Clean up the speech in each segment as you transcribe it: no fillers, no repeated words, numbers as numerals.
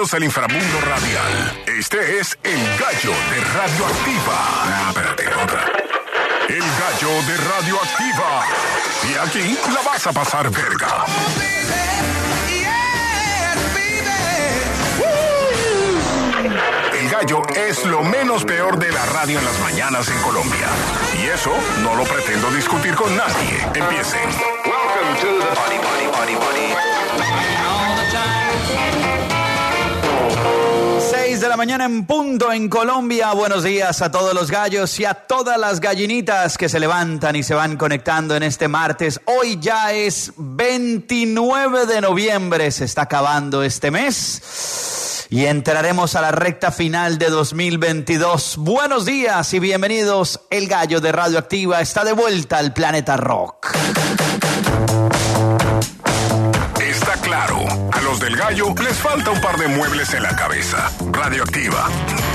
Bienvenidos al inframundo radial. Este es El Gallo de Radioactiva. Espérate, otra. El Gallo de Radioactiva. Y aquí la vas a pasar verga. El Gallo es lo menos peor de la radio en las mañanas en Colombia. Y eso no lo pretendo discutir con nadie. Empiecen. Welcome to the Party. 6 de la mañana en punto en Colombia. Buenos días a todos los gallos y a todas las gallinitas que se levantan y se van conectando en este martes. Hoy ya es 29 de noviembre, se está acabando este mes y entraremos a la recta final de 2022. Buenos días y bienvenidos. El Gallo de Radioactiva está de vuelta al planeta rock. Está claro, a los del Gallo les falta un par de muebles en la cabeza. Radioactiva.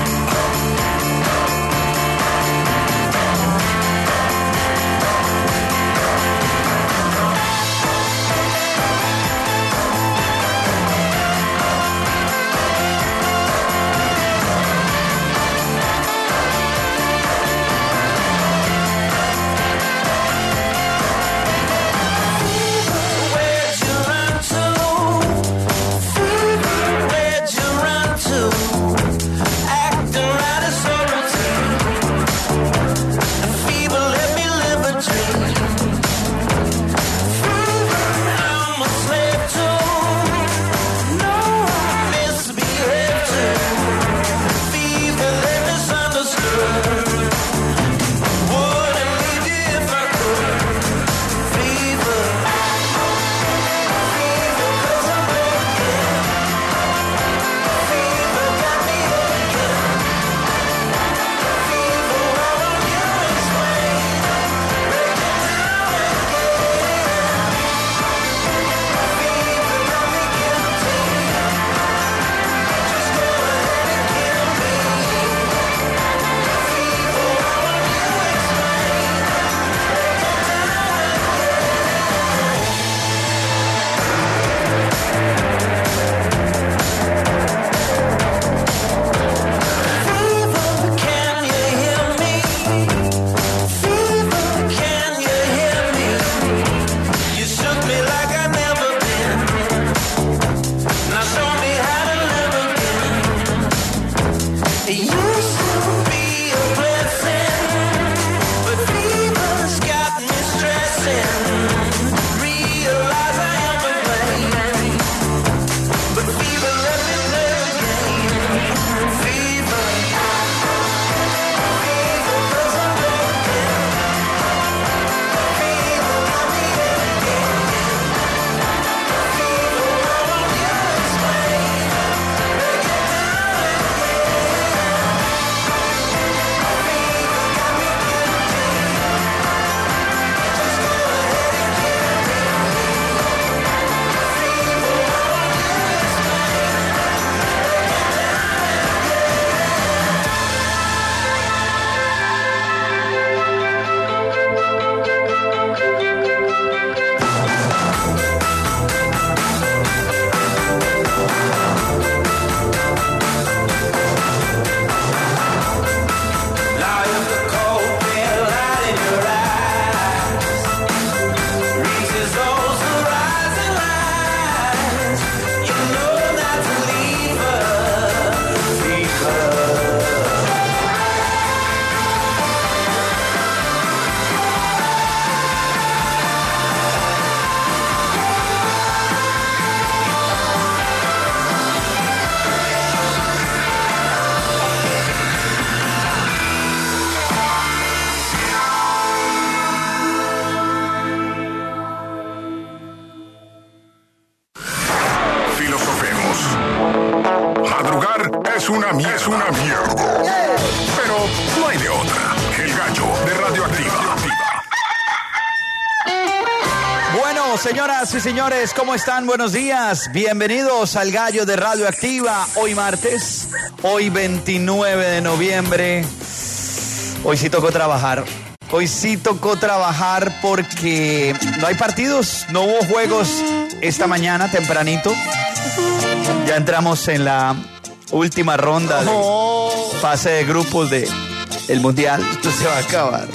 Es una mierda. Pero no hay de otra. El Gallo de Radioactiva. Bueno, señoras y señores, ¿cómo están? Buenos días. Bienvenidos al Gallo de Radioactiva. Hoy martes, hoy 29 de noviembre. Hoy sí tocó trabajar. Hoy sí tocó trabajar porque no hay partidos, no hubo juegos esta mañana tempranito. Ya entramos en la última ronda de fase de grupos de el Mundial. Esto se va a acabar.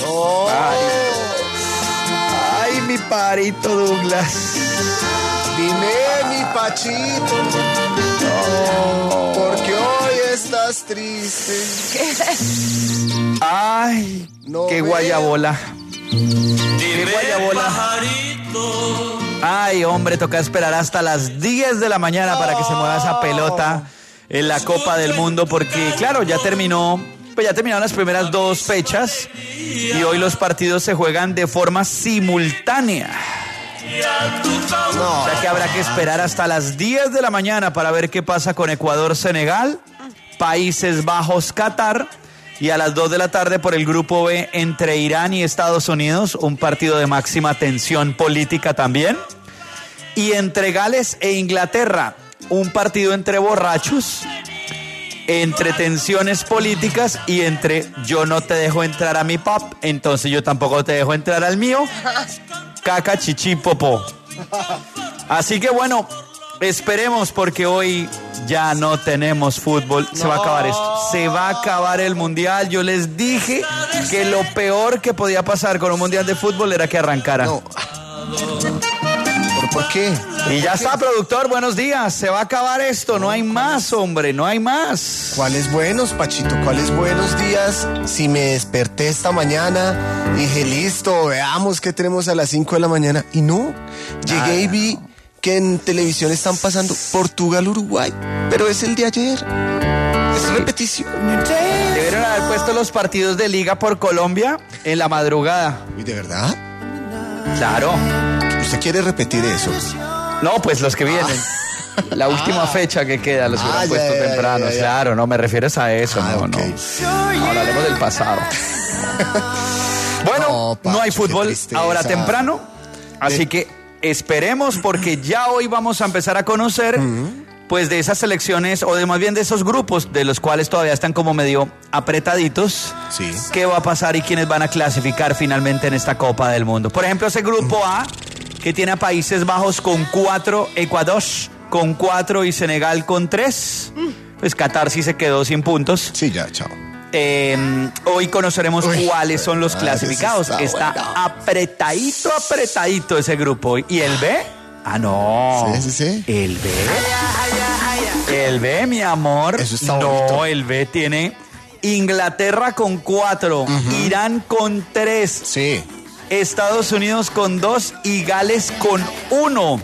Ay, mi parito Douglas. Dime, mi Pachito, porque hoy estás triste. Ay, No qué veo. guayabola. Qué guayabola. Ay, hombre, toca esperar hasta las 10 de la mañana para que se mueva esa pelota en la Copa del Mundo, porque claro, ya terminaron las primeras 2 fechas y hoy los partidos se juegan de forma simultánea. O sea que habrá que esperar hasta las 10 de la mañana para ver qué pasa con Ecuador-Senegal, Países Bajos-Qatar, y a las 2 de la tarde por el grupo B entre Irán y Estados Unidos, un partido de máxima tensión política también. Y entre Gales e Inglaterra, un partido entre borrachos, entre tensiones políticas y entre yo no te dejo entrar a mi pub, entonces yo tampoco te dejo entrar al mío. Caca, chichi, popó. Así que bueno, esperemos porque hoy ya no tenemos fútbol. Se va a acabar esto. Se va a acabar el Mundial. Yo les dije que lo peor que podía pasar con un Mundial de fútbol era que arrancara. No. ¿Por qué? Y ya está, productor, buenos días. Se va a acabar esto. No hay más, hombre, no hay más. ¿Cuáles buenos, Pachito? ¿Cuáles buenos días? Si me desperté esta mañana, dije, listo, veamos qué tenemos a las 5 de la mañana. Y no, llegué y vi que en televisión están pasando Portugal-Uruguay, pero es el de ayer. Es repetición. Debieron haber puesto los partidos de Liga por Colombia en la madrugada. ¿Y de verdad? Claro. ¿Usted quiere repetir eso? No, pues los que vienen. La última fecha que queda los hubieran puesto temprano. ya. Claro, no me refieres a eso. No, ok. no. Ahora hablemos del pasado. Bueno, No, Pacho, no hay qué fútbol tristeza. ahora temprano. Así que esperemos porque ya hoy vamos a empezar a conocer pues de esas selecciones o de más bien de esos grupos de los cuales todavía están como medio apretaditos. Sí. ¿Qué va a pasar y quiénes van a clasificar finalmente en esta Copa del Mundo? Por ejemplo, ese grupo A que tiene a Países Bajos con 4, Ecuador con 4 y Senegal con 3. Pues Qatar sí se quedó sin puntos. Sí, ya, chao. Hoy conoceremos cuáles son los clasificados. eso está Está bueno. apretadito ese grupo. ¿Y el B? Ah, no. Sí. El B. El B, mi amor. Eso está no, bonito. el B tiene Inglaterra con 4, Irán con 3, Sí. Estados Unidos con 2 y Gales con 1.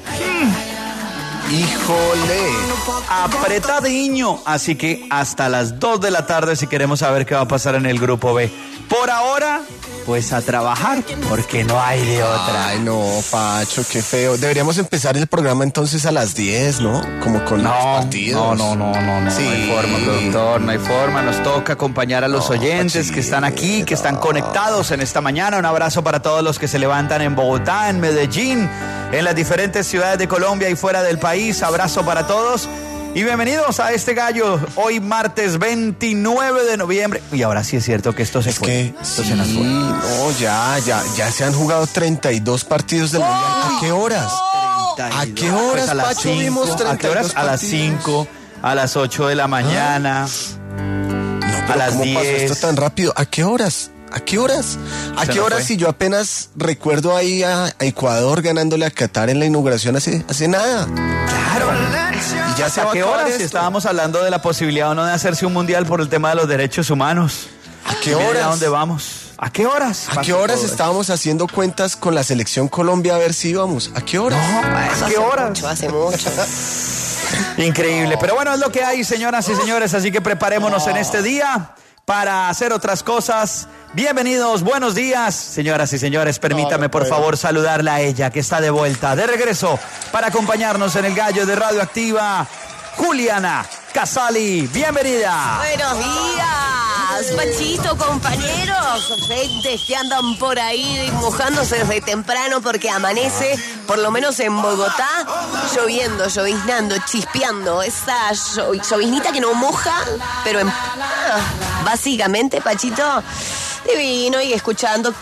Híjole. Apretadiño. Así que hasta las 2 de la tarde si queremos saber qué va a pasar en el grupo B. Por ahora, pues a trabajar, porque no hay de otra. Ay, no, Pacho, qué feo. Deberíamos empezar el programa entonces a las 10, ¿no? Como con los partidos. No. Sí. No hay forma, productor, no hay forma. Nos toca acompañar a los oyentes que están aquí, que están conectados en esta mañana. Un abrazo para todos los que se levantan en Bogotá, en Medellín, en las diferentes ciudades de Colombia y fuera del país. Abrazo para todos. Y bienvenidos a este gallo, hoy martes 29 de noviembre. Y ahora sí es cierto que esto se fue. Esto se nos fue. No, ya se han jugado 32 partidos del Mundial. ¿A qué horas? ¿A qué horas, Pues a las Pacho, 5, vimos ¿a qué horas? 32 A las partidos? 5, a las 8 de la mañana. No, pero a las ¿cómo 10. pasó esto tan rápido? ¿A qué horas? ¿A qué horas? ¿A Se qué nos horas? fue. Si yo apenas recuerdo ahí a Ecuador ganándole a Qatar en la inauguración hace nada. Claro. Y ya se va ¿A a qué acabar horas esto. estábamos hablando de la posibilidad o no de hacerse un mundial por el tema de los derechos humanos? ¿A qué Miren horas? ¿A dónde vamos? ¿A qué horas? ¿A qué horas estábamos haciendo cuentas con la selección Colombia a ver si íbamos? ¿A qué horas? ¿A qué horas? Hace mucho. Increíble. Pero bueno, es lo que hay, señoras y señores. Así que preparémonos en este día para hacer otras cosas. Bienvenidos, buenos días, señoras y señores. Permítame, por favor, saludarla a ella, que está de vuelta, de regreso, para acompañarnos en el gallo de Radioactiva, Juliana Casali. Bienvenida. Buenos días, Pachito, compañeros, gentes que andan por ahí mojándose desde temprano porque amanece, por lo menos en Bogotá, lloviendo, lloviznando, chispeando. Esa lloviznita que no moja, pero básicamente, Pachito, divino, y escuchando que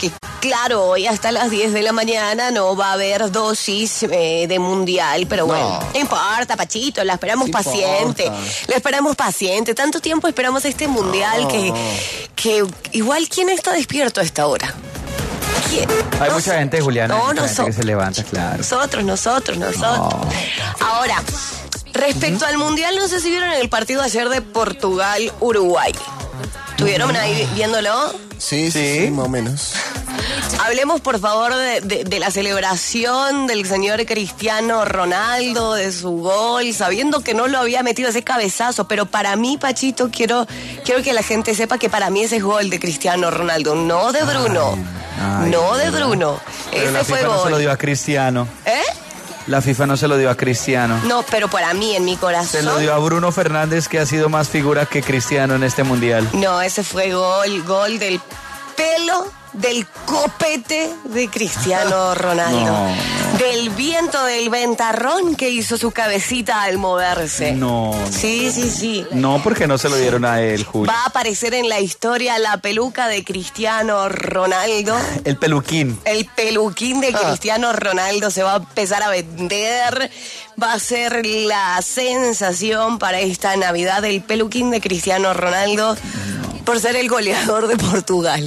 claro, hoy hasta las 10 de la mañana no va a haber dosis de mundial, pero bueno, no importa, Pachito, la esperamos paciente. La esperamos paciente. Tanto tiempo esperamos este mundial que igual, ¿quién está despierto a esta hora? ¿Quién? Hay mucha gente, Juliana, no, hay mucha gente que se levanta, claro. Nosotros. Ahora, respecto al mundial, no sé si vieron el partido ayer de Portugal-Uruguay. ¿Estuvieron ahí viéndolo? Sí, más o menos. Hablemos, por favor, de la celebración del señor Cristiano Ronaldo, de su gol, sabiendo que no lo había metido ese cabezazo. Pero para mí, Pachito, quiero que la gente sepa que para mí ese es gol de Cristiano Ronaldo, no de Bruno. De Bruno. Pero ese la fue FIFA gol. no se lo dio a Cristiano. La FIFA no se lo dio a Cristiano. No, pero para mí, en mi corazón. Se lo dio a Bruno Fernández, que ha sido más figura que Cristiano en este mundial. No, ese fue gol del pelo, del copete de Cristiano Ronaldo. No. Del viento, del ventarrón que hizo su cabecita al moverse. No. Sí. No, porque no se lo dieron a él, Julio. Va a aparecer en la historia la peluca de Cristiano Ronaldo. El peluquín. El peluquín de Cristiano Ronaldo se va a empezar a vender. Va a ser la sensación para esta Navidad, el peluquín de Cristiano Ronaldo, por ser el goleador de Portugal.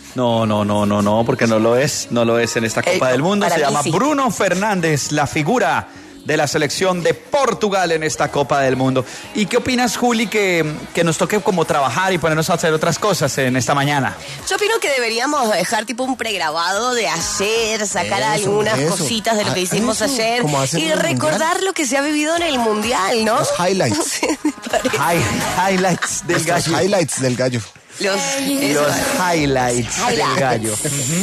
No, porque no lo es en esta Copa del Mundo. Se llama Bruno Fernández, la figura de la selección de Portugal en esta Copa del Mundo. ¿Y qué opinas, Juli, que nos toque como trabajar y ponernos a hacer otras cosas en esta mañana? Yo opino que deberíamos dejar tipo un pregrabado de ayer, sacar algunas cositas de lo que hicimos ayer y recordar lo que se ha vivido en el Mundial, ¿no? Los highlights. Highlights del gallo. Highlights del gallo. Los highlights del gallo.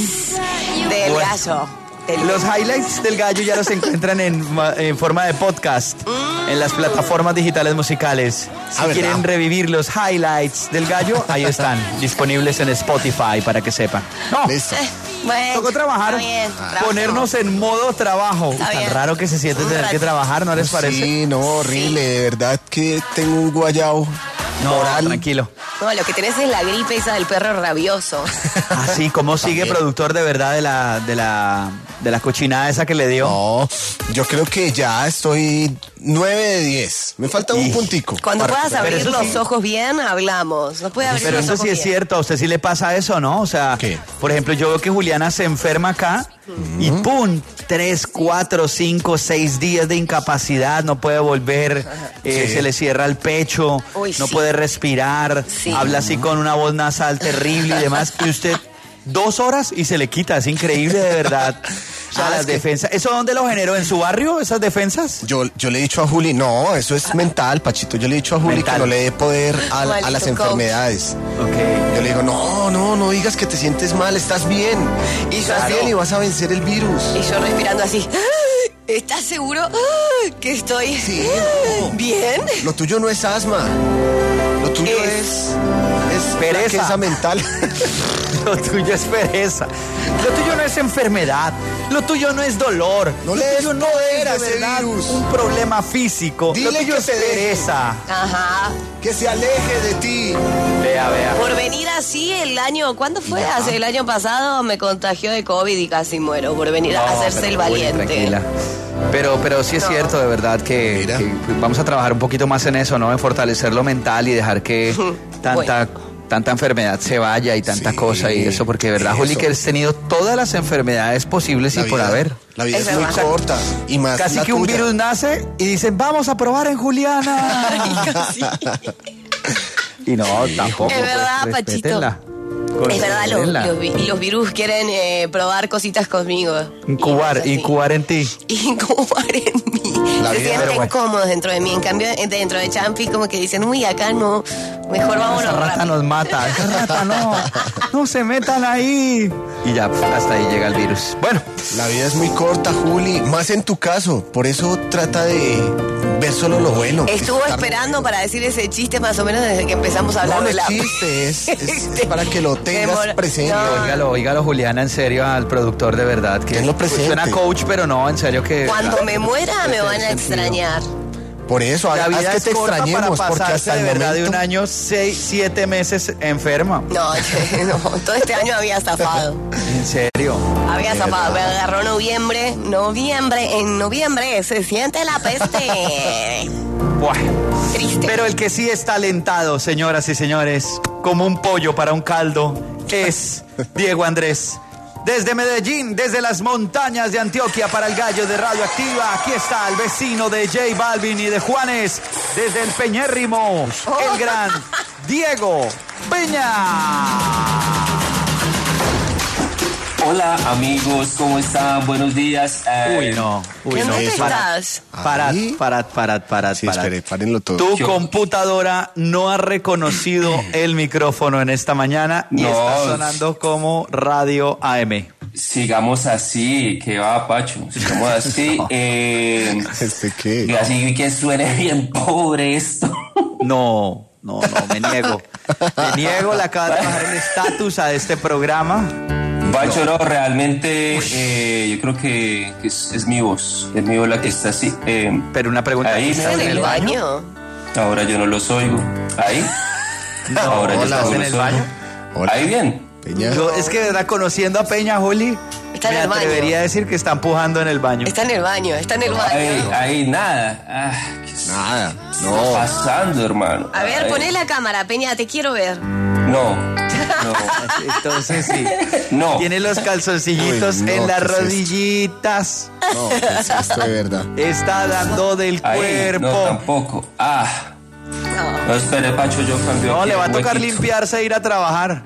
Del gallo. Los highlights del gallo ya los encuentran en forma de podcast en las plataformas digitales musicales. Si quieren revivir los highlights del gallo, ahí están, disponibles en Spotify para que sepan. Listo. Bueno, tocó trabajar, ponernos en modo trabajo. Tan raro que se siente tener que trabajar, ¿no les parece? Sí, no, horrible, de verdad que tengo un guayao. No, tranquilo. No, lo que tenés es la gripe esa del perro rabioso. Así, ¿cómo sigue productor de verdad de la cochinada esa que le dio? No, yo creo que ya estoy 9 de 10. Me falta un puntico. Cuando puedas abrir los ojos bien, hablamos. No puede abrir pero los eso ojos sí es bien. cierto, a usted sí le pasa eso, ¿no? O sea, ¿qué? Por ejemplo, yo veo que Juliana se enferma acá y ¡pum! 3, 4, 5, 6 días de incapacidad, no puede volver, se le cierra el pecho, no puede respirar, habla así con una voz nasal terrible y demás, y usted 2 horas y se le quita, es increíble de verdad. O sea, las defensas, ¿eso dónde lo generó? ¿En su barrio, esas defensas? Yo le he dicho a Juli, no, eso es mental, Pachito. Yo le he dicho a Juli que no le dé poder a las enfermedades. Okay. Yo le digo, no digas que te sientes mal, estás bien. Y yo estás bien y vas a vencer el virus. Y yo respirando así. ¿Estás seguro que estoy bien? Lo tuyo no es asma. Lo tuyo es pereza mental. Lo tuyo es pereza. Lo tuyo no es enfermedad. Lo tuyo no es dolor. No le des poder a ese virus. Un problema físico. Dile lo tuyo que es se deje. pereza. Ajá. Que se aleje de ti. Vea. Por venir así ¿cuándo fue? El año pasado me contagió de COVID y casi muero por venir a hacerse el valiente. Tranquila. Pero sí es cierto, de verdad, que vamos a trabajar un poquito más en eso, ¿no? En fortalecer lo mental y dejar que tanta enfermedad se vaya y tanta cosa y eso, porque de verdad, Juli, que has tenido todas las enfermedades posibles y por haber. La vida es muy corta y más casi la que un tuya. virus nace y dicen, vamos a probar en Juliana. Y no, tampoco. Es verdad, pues, Pachito. respétenla. Es verdad, los virus quieren probar cositas conmigo. Incubar en ti. Incubar en mí. Se sienten cómodos dentro de mí. En cambio, dentro de Champi, como que dicen, uy, acá no, mejor vámonos Esa rata rápido. nos mata. Esa rata no se metan ahí. Y ya, hasta ahí llega el virus. Bueno. La vida es muy corta, Juli. Más en tu caso. Por eso trata de ver solo lo bueno. Estuvo esperando para decir ese chiste más o menos desde que empezamos a hablar no, de la... chiste, es para que lo tengas presente. Oígalo, Juliana, en serio, al productor de verdad. Que tenlo presente. Suena coach, pero no, en serio que... Cuando me muera me van a extrañar. Por eso, La haz vida que es te corta extrañemos, para porque pasarse hasta de el verdad de momento... un año 6-7 meses enferma. No, no, todo este año había zafado. En serio. Había zafado, me agarró noviembre. En noviembre se siente la peste. Buah. Triste. Pero el que sí está alentado, señoras y señores, como un pollo para un caldo, es Diego Andrés. Desde Medellín, desde las montañas de Antioquia para el Gallo de Radioactiva, aquí está el vecino de J Balvin y de Juanes, desde el Peñérrimo, el gran Diego Peña. Hola amigos, ¿cómo están? Buenos días. Uy, no. ¿Dónde estás? Parad. Sí, espere, párenlo todo. Tu computadora no ha reconocido el micrófono en esta mañana y No. está sonando como Radio AM. Sigamos así, que va, Pacho. Sigamos así. ¿Qué? Y así que suene bien pobre esto. No, me niego. Me niego, le acaba de bajar el estatus a este programa. Pacho, no, realmente yo creo que es mi voz. Es mi voz la que está así. Pero una pregunta, Ahí ¿estás ¿En en el baño? Ahora yo no los oigo. ¿Ahí? No, Ahora yo ¿estás no en los el oigo. baño? Hola. Ahí bien. Peña. Yo, es que, ¿verdad? Conociendo a Peña, Juli, Está en me el baño. atrevería a decir que está empujando en el baño. Está en el baño. Ahí nada. ¿Qué Nada, está no. pasando, hermano? A ver, Ahí. poné la cámara, Peña, te quiero ver. No. Entonces sí. No. Tiene los calzoncillitos Uy, no, en las ¿qué es esto? rodillitas. No, ¿qué es esto de verdad? Está dando del Ahí, cuerpo. no, tampoco. No, espere, Pacho, yo cambio. No, aquí le va a el tocar huequito. limpiarse e ir a trabajar.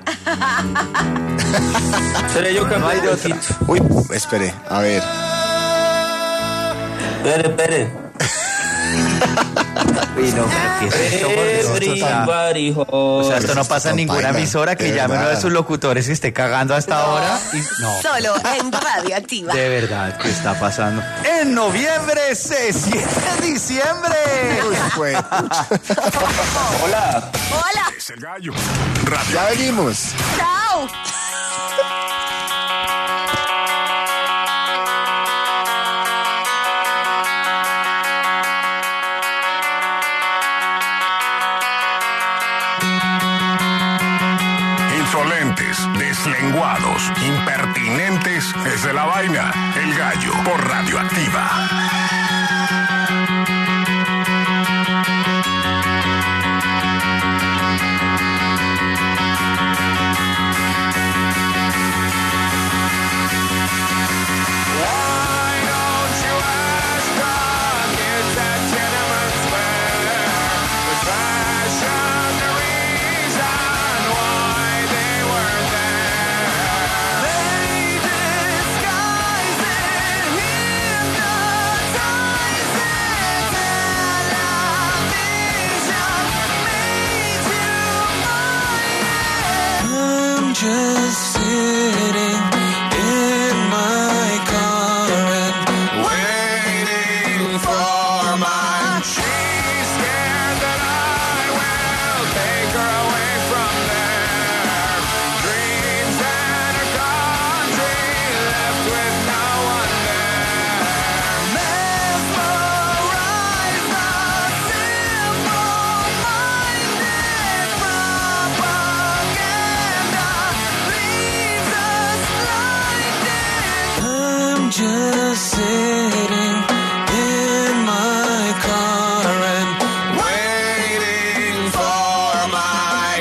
Espere, yo cambio No hay el de otra. huequito. Uy, espere, a ver. Espere. Uy, no, pero ¿qué es esto, por Dios? Everybody O sea, esto no pasa en ninguna Baila, emisora que de llame uno de verdad. sus locutores y esté cagando hasta ahora. Y, no, Solo en Radioactiva. de verdad, ¿qué está pasando? En noviembre se siente diciembre. Uy, pues, Hola. Hola. Es el gallo. Radio. ya venimos. Chao. Insolentes, deslenguados, impertinentes, es de la vaina. El gallo por Radioactiva. Just sitting in my car and Waiting for my. She's scared that I will take her away from there. Dreams and her country left with no one there. Mesmerize the simple-minded propaganda leaves us blinded. I'm just sitting in my car and Waiting for my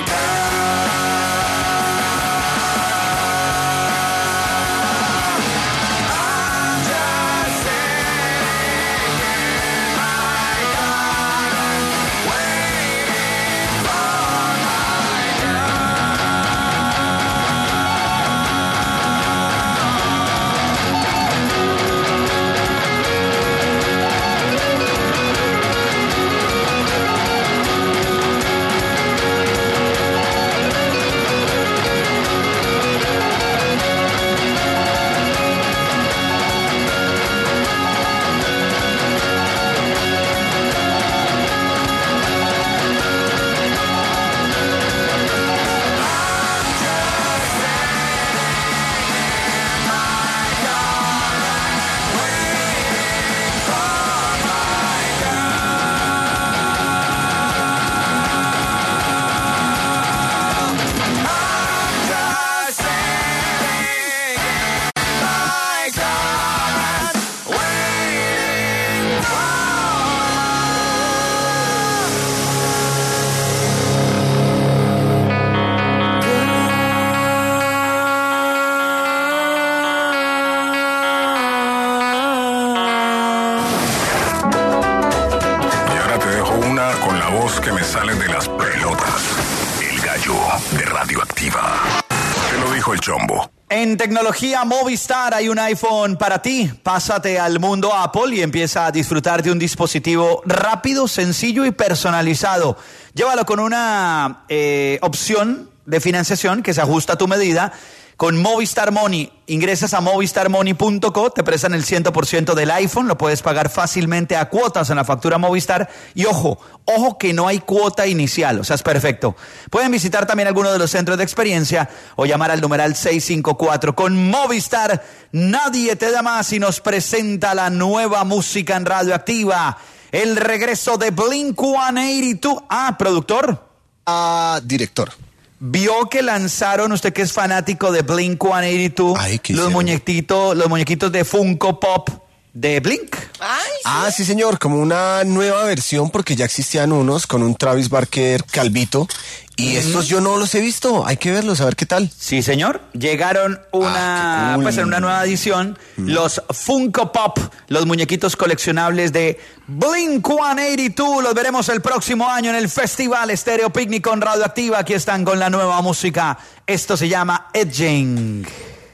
voz que me sale de las pelotas. El gallo de Radioactiva. Te lo dijo el Chombo. En tecnología Movistar hay un iPhone para ti. Pásate al mundo Apple y empieza a disfrutar de un dispositivo rápido, sencillo y personalizado. Llévalo con una opción de financiación que se ajusta a tu medida. Con Movistar Money, ingresas a movistarmoney.co, te prestan el 100% del iPhone, lo puedes pagar fácilmente a cuotas en la factura Movistar. Y ojo que no hay cuota inicial, o sea, es perfecto. Pueden visitar también alguno de los centros de experiencia o llamar al numeral 654. Con Movistar, nadie te da más y nos presenta la nueva música en Radioactiva. El regreso de Blink-182. Productor. Director. Vio que lanzaron, usted que es fanático de Blink-182, Ay, ¿qué los muñequitos de Funko Pop de Blink. Ay, Sí, señor, como una nueva versión, porque ya existían unos con un Travis Barker calvito, y estos yo no los he visto, hay que verlos, a ver qué tal. Sí, señor. Llegaron qué cool. en una nueva edición, los Funko Pop, los muñequitos coleccionables de Blink-182. Los veremos el próximo año en el Festival Estéreo Picnic con Radioactiva. Aquí están con la nueva música. Esto se llama Edging.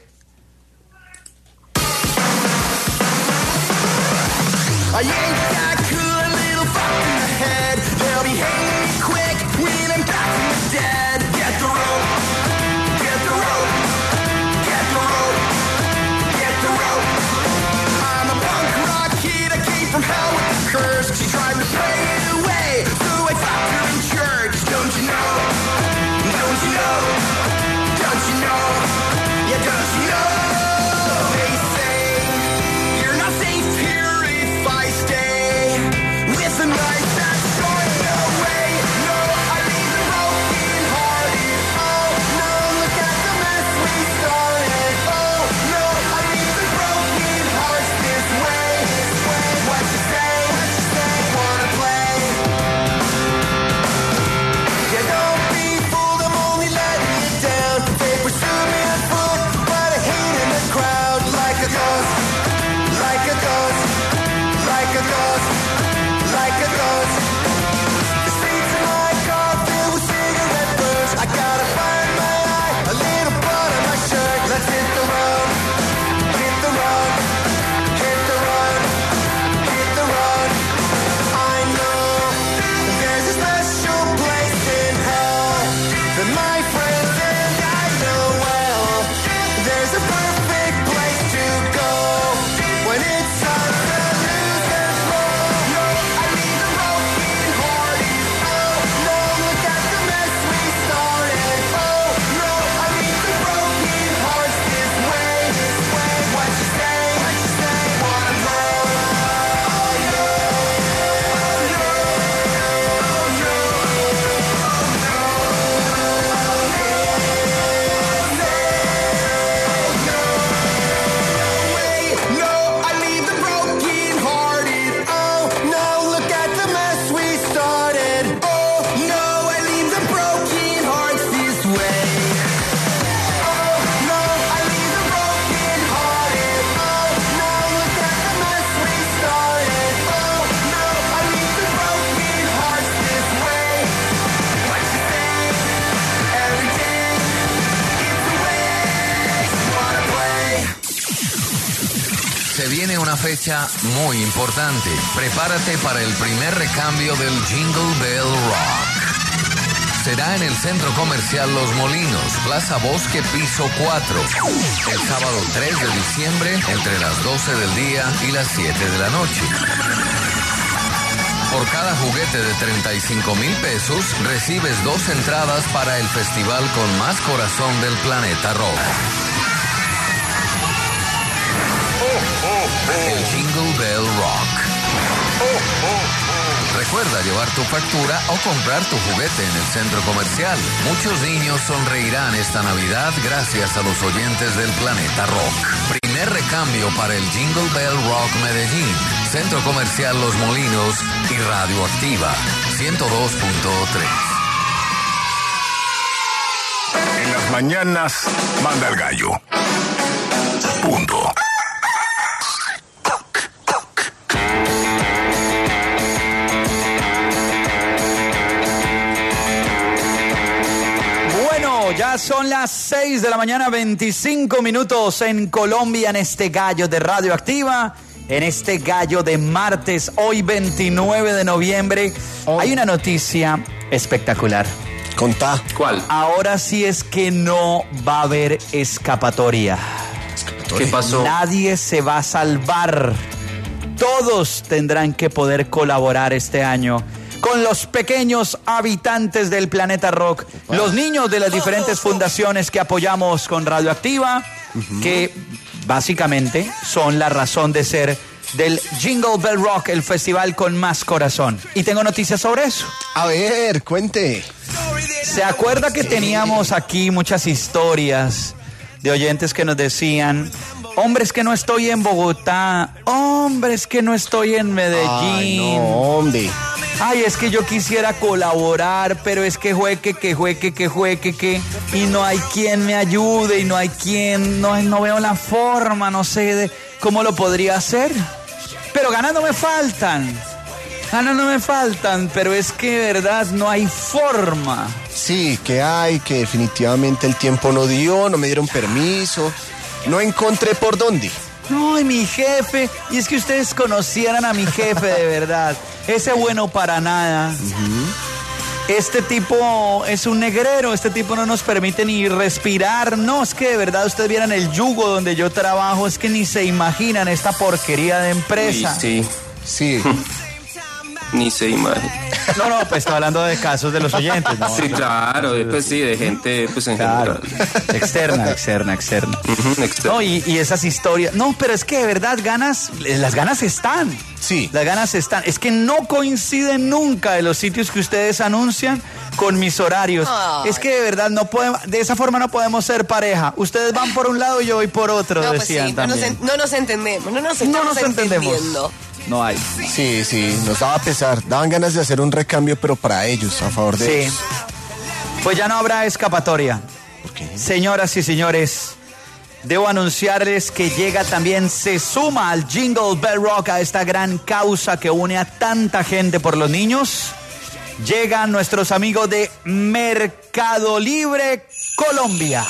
I ain't that cool, a little fuck in the head. They'll be hanging me quick when I'm back from the dead. Get the rope, get the rope, get the rope, get the rope. I'm a punk rock kid, I came from hell with a curse. She tried to pray it away, so I fucked her in church. Don't you know? Don't you know? Don't you know? Yeah, don't you know? They say you're not safe here. With a knife that's going away. No, I leave the broken hearted. Oh, no, look at the mess we started. Oh, no, I leave the broken hearts this way. What you say? Wanna play? Yeah, don't be fooled, I'm only letting you down. They pursue me on foot, but I hate in the crowd. Like a ghost, like a ghost, like a ghost. Like a ghost. The streets of my car filled with cigarette burns. I gotta find my eye, a little blood on my shirt. Let's hit the road, hit the road, hit the road, hit the road. I know there's a special place in hell that my friends and I know well. There's a perfect place to go when it's time to lose control. No, I leave the broken hearted. Oh, no, look at the mess we started. Oh, no, I leave the broken hearts this way. What you say? Wanna play? Oh, no, no, I leave the broken hearted. Oh, no, look at the mess we started. Oh, no, I leave the broken hearts this way. Oh, no, I leave the broken hearted. Oh, no, look at the mess we started. Oh, no, I leave the broken hearts this way. What you say? Every day, it's a waste. Wanna play? Se viene una fecha muy importante. Prepárate para el primer recambio del Jingle Bell Rock. Será en el Centro Comercial Los Molinos, Plaza Bosque, piso 4. El sábado 3 de diciembre, entre las 12 del día y las 7 de la noche. Por cada juguete de 35,000 pesos, recibes 2 entradas para el festival con más corazón del planeta rock. El Jingle Bell Rock. Recuerda llevar tu factura o comprar tu juguete en el centro comercial. Muchos niños sonreirán esta Navidad gracias a los oyentes del planeta rock. Primer recambio para el Jingle Bell Rock Medellín, Centro Comercial Los Molinos y Radioactiva 102.3. En las mañanas, manda el gallo. Punto. son las 6 de la mañana, 25 minutos en Colombia, en este gallo de Radioactiva, en este gallo de martes, hoy 29 de noviembre. Hay una noticia espectacular. Contá. ¿Cuál? Ahora sí es que no va a haber escapatoria. ¿Qué pasó? Nadie se va a salvar. Todos tendrán que poder colaborar este año con los pequeños habitantes del planeta rock, los niños de las diferentes fundaciones que apoyamos con Radioactiva, que básicamente son la razón de ser del Jingle Bell Rock, el festival con más corazón. Y tengo noticias sobre eso. A ver, cuente. ¿Se acuerda que teníamos aquí muchas historias de oyentes que nos decían: hombres, que no estoy en Bogotá, hombres, que no estoy en Medellín? Ay, no, hombre. Ay, es que yo quisiera colaborar, pero es que jueque, y no hay quien me ayude, y no hay quien, no veo la forma, no sé de cómo lo podría hacer. Pero ganas no me faltan, pero es que de verdad no hay forma. Sí, que hay, que definitivamente el tiempo no dio, no me dieron permiso, no encontré por dónde. No, y mi jefe, y es que ustedes conocieran a mi jefe de verdad, ese bueno para nada. Este tipo es un negrero, este tipo no nos permite ni respirar. No, es que de verdad ustedes vieran el yugo donde yo trabajo, es que ni se imaginan esta porquería de empresa. Uy, Sí. ni se imagina. No, pues estoy hablando de casos de los oyentes, ¿no? Sí, claro, pues sí, de gente, pues en Claro, general. externa. Ujú, externo. No, y esas historias. No, pero es que de verdad las ganas están. Sí. Las ganas están. Es que no coinciden nunca de los sitios que ustedes anuncian con mis horarios. Ay. Es que de verdad no podemos, de esa forma no podemos ser pareja. Ustedes van por un lado y yo voy por otro, No, pues sí, decían también. no nos entendemos, no nos No estamos nos entendemos. entendiendo. No hay. Sí, nos daba pesar. Daban ganas de hacer un recambio, pero para ellos, a favor de Sí. ellos. Pues ya no habrá escapatoria. ¿Por qué? Señoras y señores, debo anunciarles que se suma al Jingle Bell Rock, a esta gran causa que une a tanta gente por los niños. Llegan nuestros amigos de Mercado Libre Colombia.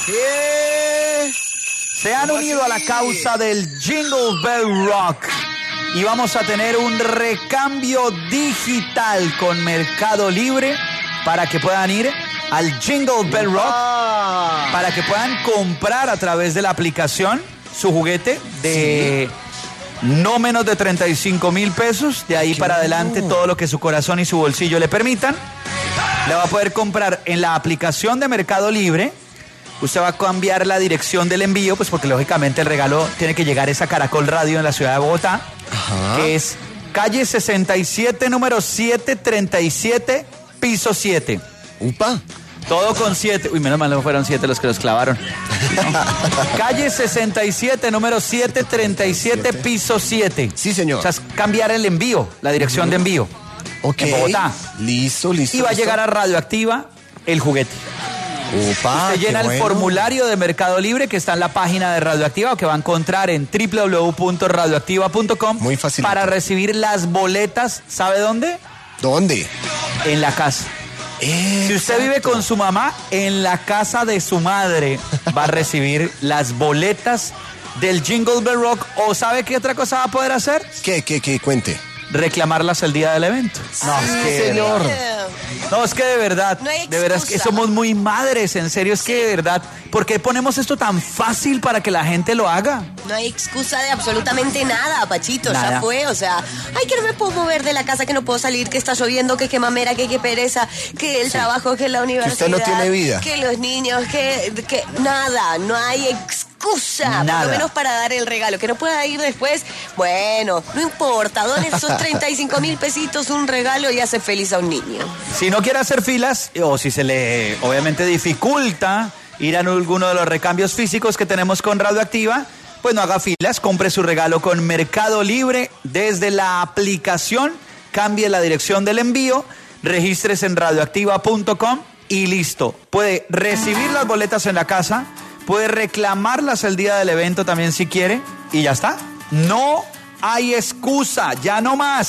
Se han unido a la causa del Jingle Bell Rock. Y vamos a tener un recambio digital con Mercado Libre para que puedan ir al Jingle Bell Rock, para que puedan comprar a través de la aplicación su juguete de no menos de 35,000 pesos. De ahí para adelante, todo lo que su corazón y su bolsillo le permitan. La va a poder comprar en la aplicación de Mercado Libre. Usted va a cambiar la dirección del envío, pues porque lógicamente el regalo tiene que llegar a esa Caracol Radio en la ciudad de Bogotá, que es calle 67, número 737, piso 7. Upa. Todo con 7. Uy, menos mal no fueron 7 los que los clavaron. ¿No? Calle 67, número 737, piso 7. Sí, señor. O sea, es cambiar el envío, la dirección de envío. Ok. En Bogotá. Listo. Y va a llegar a Radioactiva el juguete. Upa, Usted llena qué el bueno. formulario de Mercado Libre que está en la página de Radioactiva, o que va a encontrar en www.radioactiva.com. Muy fácil. Para recibir las boletas. ¿Sabe dónde? ¿Dónde? En la casa. Si usted vive con su mamá, en la casa de su madre va a recibir las boletas del Jingle Bell Rock. ¿O sabe qué otra cosa va a poder hacer? ¿Qué? Cuente. Reclamarlas el día del evento. No, es que señor. No, es que de verdad, No hay de verdad es que excusa. somos muy madres, en serio, es que de verdad, ¿por qué ponemos esto tan fácil para que la gente lo haga? No hay excusa de absolutamente nada, Pachito, Nada. ya fue, o sea, ay, que no me puedo mover de la casa, que no puedo salir, que está lloviendo, que qué mamera, que qué pereza, que el trabajo, que la universidad. usted no tiene vida. Que los niños, que nada, no hay excusa, Nada. por lo menos para dar el regalo, que no pueda ir después, bueno, no importa, don esos 35,000 pesitos, un regalo y hace feliz a un niño. Si no quiere hacer filas, o si se le obviamente dificulta ir a alguno de los recambios físicos que tenemos con Radioactiva, pues no haga filas, compre su regalo con Mercado Libre desde la aplicación, cambie la dirección del envío, regístrese en radioactiva.com y listo. Puede recibir las boletas en la casa, puede reclamarlas el día del evento también si quiere, y ya está. No hay excusa, ya no más.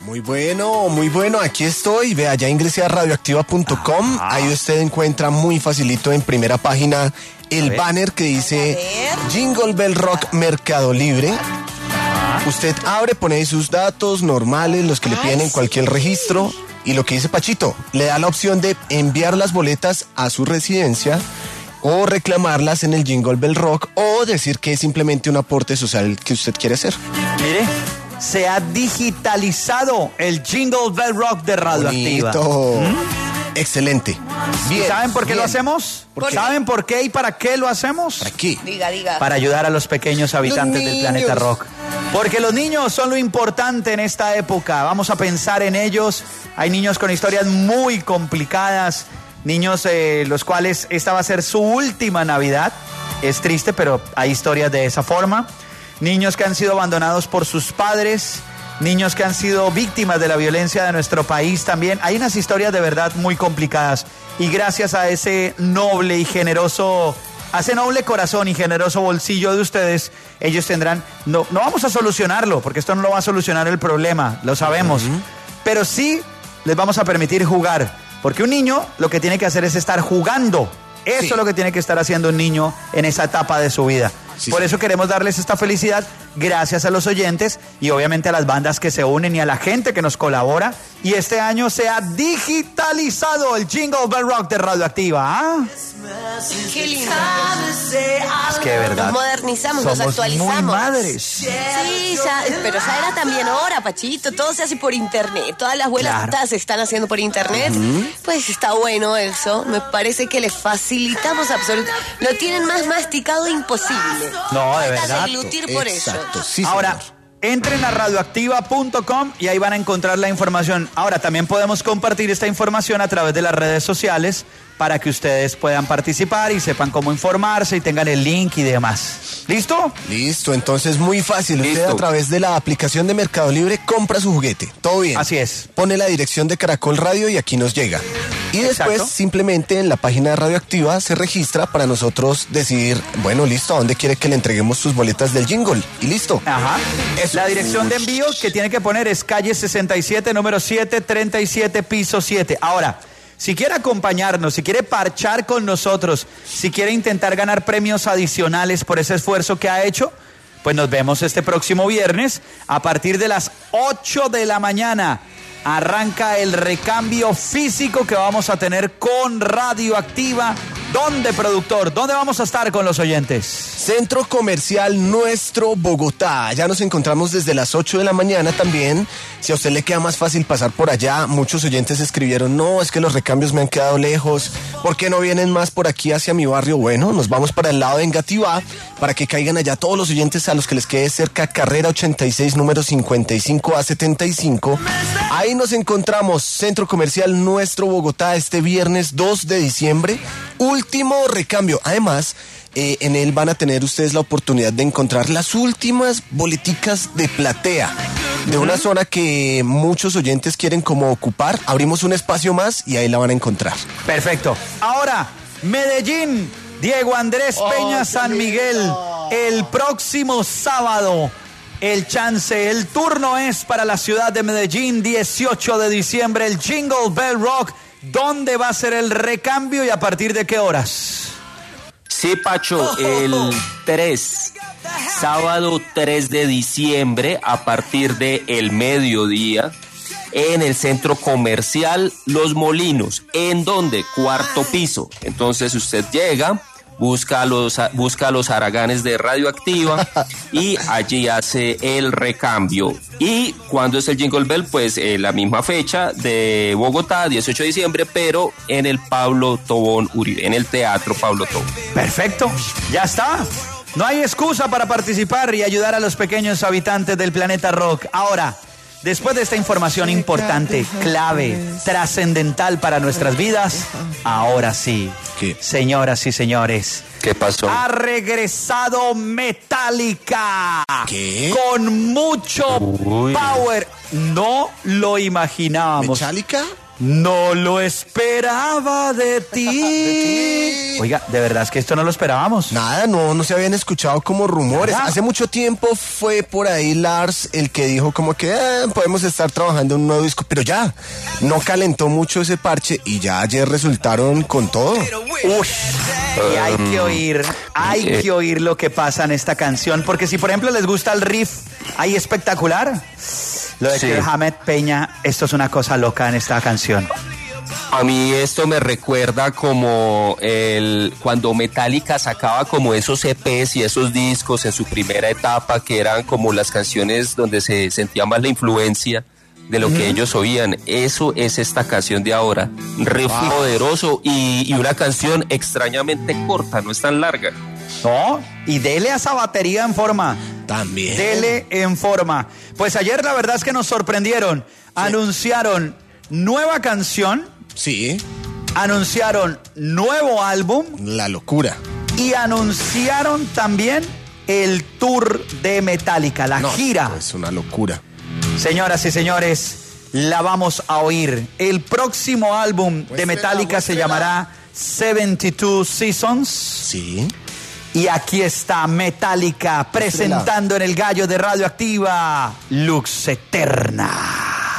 Muy bueno, aquí estoy. Vea, ya ingresé a radioactiva.com. Ahí usted encuentra muy facilito en primera página el banner que dice Jingle Bell Rock Mercado Libre. Usted abre, pone ahí sus datos normales, los que le piden en cualquier registro. Y lo que dice Pachito, le da la opción de enviar las boletas a su residencia o reclamarlas en el Jingle Bell Rock o decir que es simplemente un aporte social que usted quiere hacer. Mire, se ha digitalizado el Jingle Bell Rock de Radioactiva. Excelente. Bien, ¿Y saben por qué bien. lo hacemos? ¿Por qué? ¿Saben por qué y para qué lo hacemos? ¿Para qué? Diga. Para ayudar a los pequeños habitantes del niños. planeta rock. Porque los niños son lo importante en esta época. Vamos a pensar en ellos. Hay niños con historias muy complicadas. Niños los cuales esta va a ser su última Navidad. Es triste, pero hay historias de esa forma. Niños que han sido abandonados por sus padres. Niños que han sido víctimas de la violencia de nuestro país también. Hay unas historias de verdad muy complicadas. Y gracias a ese noble y generoso, a ese noble corazón y generoso bolsillo de ustedes, ellos tendrán, no vamos a solucionarlo, porque esto no lo va a solucionar el problema, lo sabemos. Pero sí les vamos a permitir jugar. Porque un niño lo que tiene que hacer es estar jugando. Eso Sí. es lo que tiene que estar haciendo un niño en esa etapa de su vida. Sí, Por sí. eso queremos darles esta felicidad gracias a los oyentes y obviamente a las bandas que se unen y a la gente que nos colabora. Y este año se ha digitalizado el Jingle Bell Rock de Radioactiva. ¿Ah? Qué lindo. Es que de verdad. Nos modernizamos, nos somos actualizamos. muy madres. Sí, pero ya era también hora, Pachito. Todo se hace por internet. Todas las abuelas Claro. se están haciendo por internet. Pues está bueno eso. Me parece que les facilitamos absolutamente. Lo tienen más masticado imposible. No, de Falta verdad. deglutir por eso. Exacto, sí, Ahora, señor. entren a radioactiva.com y ahí van a encontrar la información. Ahora, también podemos compartir esta información a través de las redes sociales para que ustedes puedan participar y sepan cómo informarse y tengan el link y demás. ¿Listo? Listo, entonces muy fácil. Usted Listo. a través de la aplicación de Mercado Libre compra su juguete. Todo bien. Así es. Pone la dirección de Caracol Radio y aquí nos llega. Y después Exacto. simplemente en la página de Radioactiva se registra para nosotros decidir, bueno, listo, ¿a dónde quiere que le entreguemos sus boletas del jingle? Y listo. Ajá. Eso. La dirección de envío que tiene que poner es calle 67, número 737, piso 7. Ahora, si quiere acompañarnos, si quiere parchar con nosotros, si quiere intentar ganar premios adicionales por ese esfuerzo que ha hecho, pues nos vemos este próximo viernes a partir de las 8 de la mañana. Arranca el recambio físico que vamos a tener con Radioactiva. ¿Dónde, productor? ¿Dónde vamos a estar con los oyentes? Centro Comercial Nuestro Bogotá. Ya nos encontramos desde las 8 de la mañana también. Si a usted le queda más fácil pasar por allá, muchos oyentes escribieron, no, es que los recambios me han quedado lejos. ¿Por qué no vienen más por aquí hacia mi barrio? Bueno, nos vamos para el lado de Engativá para que caigan allá todos los oyentes a los que les quede cerca Carrera 86, número 55 a 75. Ahí nos encontramos, Centro Comercial Nuestro Bogotá, este viernes 2 de diciembre. Último recambio. Además, en él van a tener ustedes la oportunidad de encontrar las últimas boleticas de platea de una zona que muchos oyentes quieren como ocupar. Abrimos un espacio más y ahí la van a encontrar. Perfecto. Ahora, Medellín, Diego Andrés Peña San Miguel, el próximo sábado. El chance, el turno es para la ciudad de Medellín, 18 de diciembre, el Jingle Bell Rock. ¿Dónde va a ser el recambio y a partir de qué horas? Sí, Pacho, el 3, sábado 3 de diciembre, a partir de el mediodía, en el centro comercial Los Molinos. ¿En dónde? Cuarto piso. Entonces usted llega, busca a los haraganes de Radioactiva y allí hace el recambio. Y cuando es el Jingle Bell, pues la misma fecha de Bogotá, 18 de diciembre, pero en el Pablo Tobón Uribe, en el Teatro Pablo Tobón. Perfecto, ya está. No hay excusa para participar y ayudar a los pequeños habitantes del planeta rock. Ahora, después de esta información importante, clave, trascendental para nuestras vidas, ahora sí, ¿Qué? señoras y señores, ¿Qué pasó? ha regresado Metallica. ¿Qué? Con mucho Uy. power. No lo imaginábamos. ¿Metallica? No lo esperaba de ti. Oiga, de verdad es que esto no lo esperábamos. Nada, no se habían escuchado como rumores. Nada. Hace mucho tiempo fue por ahí Lars el que dijo como que podemos estar trabajando en un nuevo disco, pero ya, no calentó mucho ese parche y ya ayer resultaron con todo. Uy, y hay que oír lo que pasa en esta canción, porque si por ejemplo les gusta el riff ahí espectacular, lo de Sí. que Hamed Peña, esto es una cosa loca en esta canción. A mí esto me recuerda como cuando Metallica sacaba como esos EPs y esos discos en su primera etapa, que eran como las canciones donde se sentía más la influencia de lo que ellos oían. Eso es esta canción de ahora. Riff poderoso y una canción extrañamente corta, no es tan larga. No, y dele a esa batería en forma. También. Dele en forma. Pues ayer la verdad es que nos sorprendieron. Anunciaron nueva canción, Sí, anunciaron nuevo álbum la locura. y anunciaron también el tour de Metallica, la gira. Es una locura. Señoras y señores, la vamos a oír. El próximo álbum de Metallica se llamará 72 Seasons. Sí. Y aquí está Metallica presentando en el Gallo de Radioactiva Lux Eterna.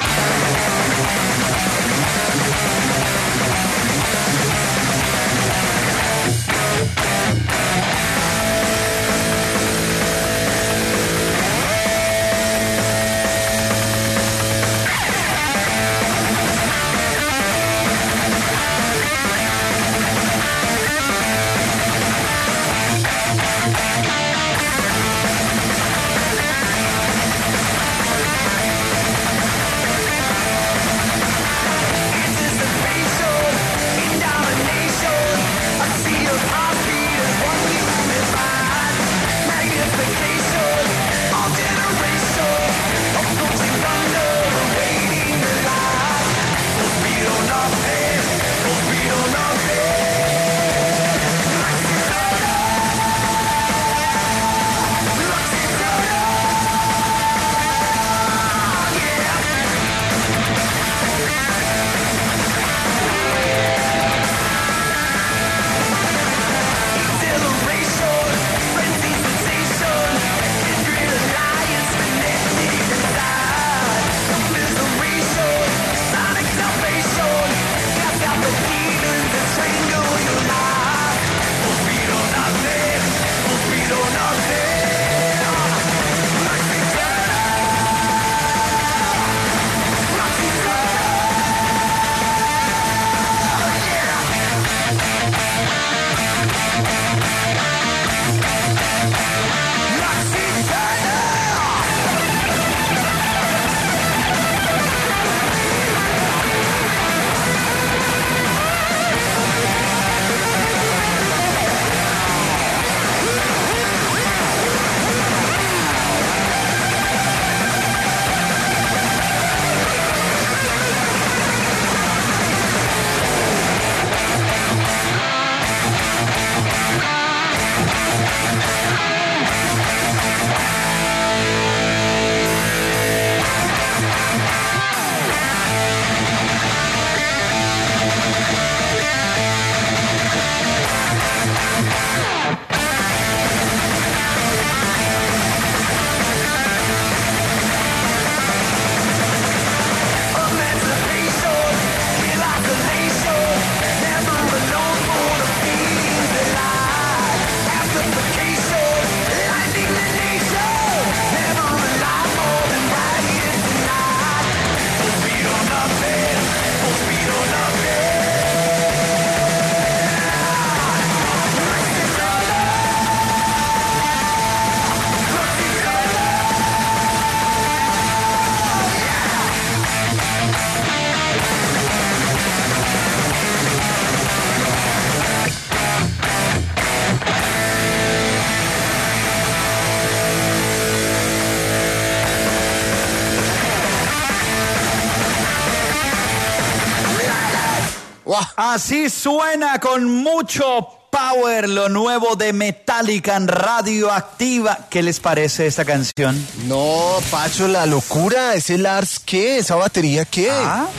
Así suena con mucho power lo nuevo de Metallica en Radioactiva. ¿Qué les parece esta canción? No, Pacho, la locura. ¿Ese Lars qué? ¿Esa batería qué? ¿Ah?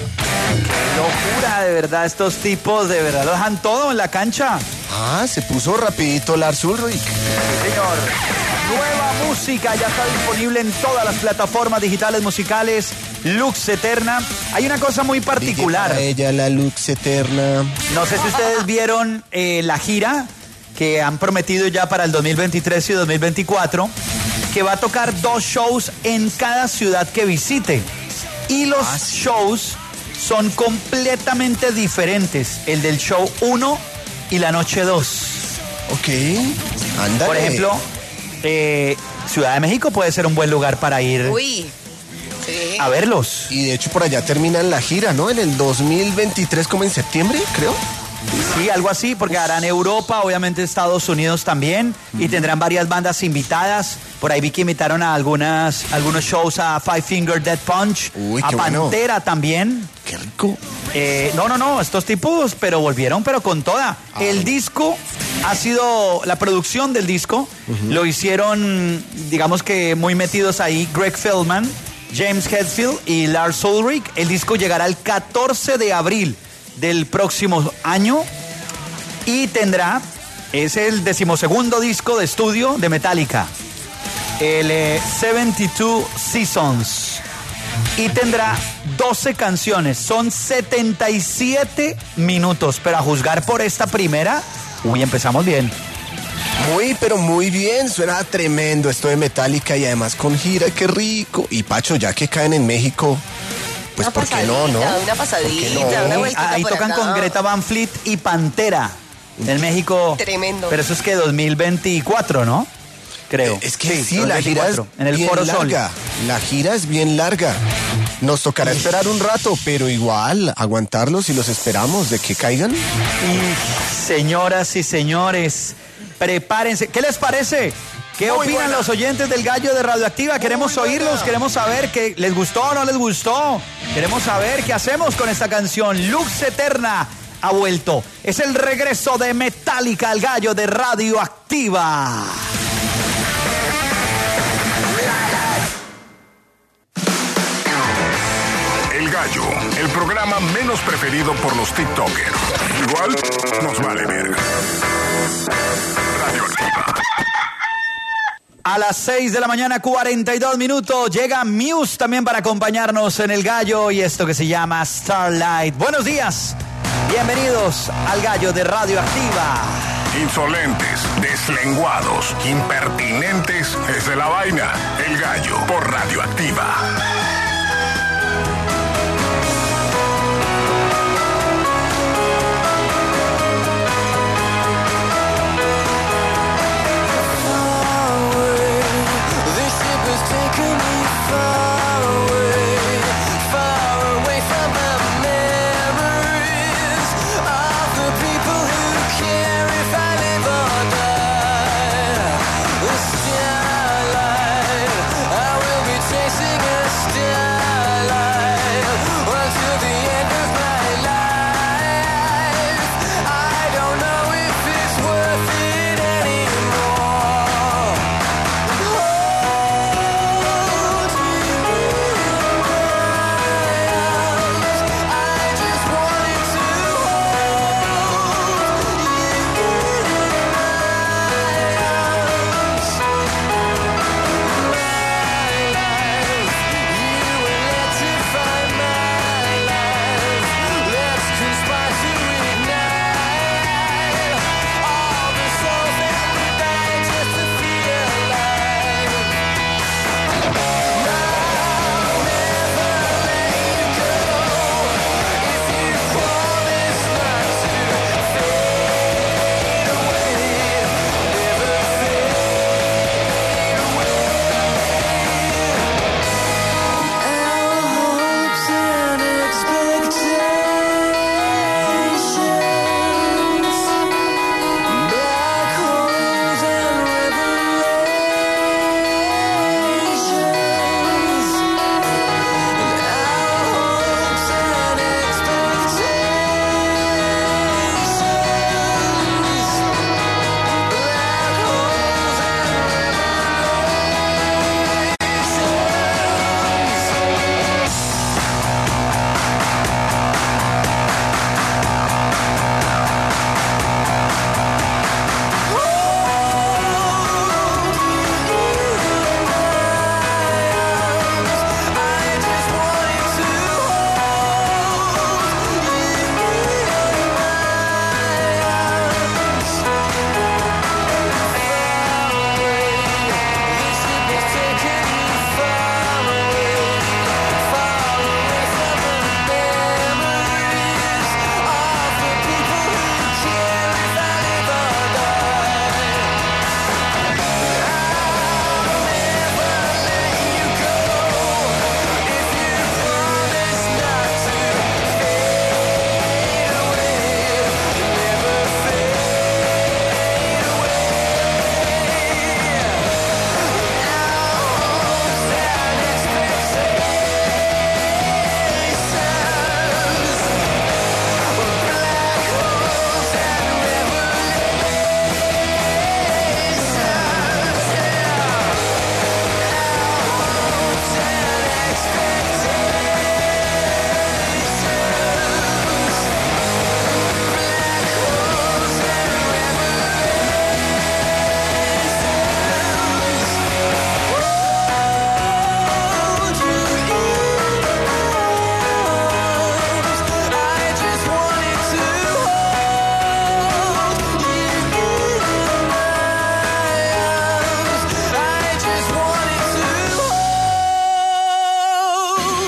Locura, de verdad, estos tipos de verdad lo dejan todo en la cancha. Ah, se puso rapidito Lars Ulrich. Señor, nueva música ya está disponible en todas las plataformas digitales musicales. Lux Eterna. Hay una cosa muy particular. Para ella la Lux Eterna. No sé si ustedes vieron la gira que han prometido ya para el 2023 y 2024, que va a tocar 2 shows en cada ciudad que visite. Y los shows son completamente diferentes. El del show 1 y la noche 2. Ok, ándale. Por ejemplo, Ciudad de México puede ser un buen lugar para ir Uy. Sí. a verlos. Y de hecho por allá terminan la gira, ¿no? En el 2023, como en septiembre, creo. Sí, algo así, porque harán Europa, obviamente Estados Unidos también, y tendrán varias bandas invitadas. Por ahí vi que invitaron a algunos shows a Five Finger Death Punch, Uy, a qué bueno. Pantera también. Qué rico. No, estos tipos, pero volvieron, pero con toda. El disco ha sido, la producción del disco, lo hicieron, digamos que muy metidos ahí, Greg Feldman, James Hetfield y Lars Ulrich. El disco llegará el 14 de abril del próximo año y es el 12º disco de estudio de Metallica, el 72 Seasons, y tendrá 12 canciones, son 77 minutos, pero a juzgar por esta primera, empezamos bien. Pero muy bien, suena tremendo esto de Metallica y además con gira, qué rico. Y Pacho, ya que caen en México, pues ¿por qué no, no? Una pasadita, una vueltita Ahí por tocan acá. con Greta Van Fleet y Pantera en México. Tremendo. Pero eso es que 2024, ¿no? Creo. Es que sí, la gira es 2024, en el bien Foro Sol. larga. La gira es bien larga. Nos tocará esperar un rato, pero igual aguantarlos y los esperamos de que caigan. Y señoras y señores, prepárense. ¿Qué les parece? ¿Qué opinan los oyentes del Gallo de Radioactiva? Queremos oírlos, queremos saber qué les gustó o no les gustó. Queremos saber qué hacemos con esta canción. Lux Eterna ha vuelto. Es el regreso de Metallica al Gallo de Radioactiva. El Gallo, el programa menos preferido por los TikTokers. Igual nos vale verga. Radioactiva. A las 6 de la mañana, 42 minutos, llega Muse también para acompañarnos en el Gallo y esto que se llama Starlight. Buenos días, bienvenidos al Gallo de Radioactiva. Insolentes, deslenguados, impertinentes, es de la vaina. El Gallo por Radioactiva. Starlight, I will be chasing a star.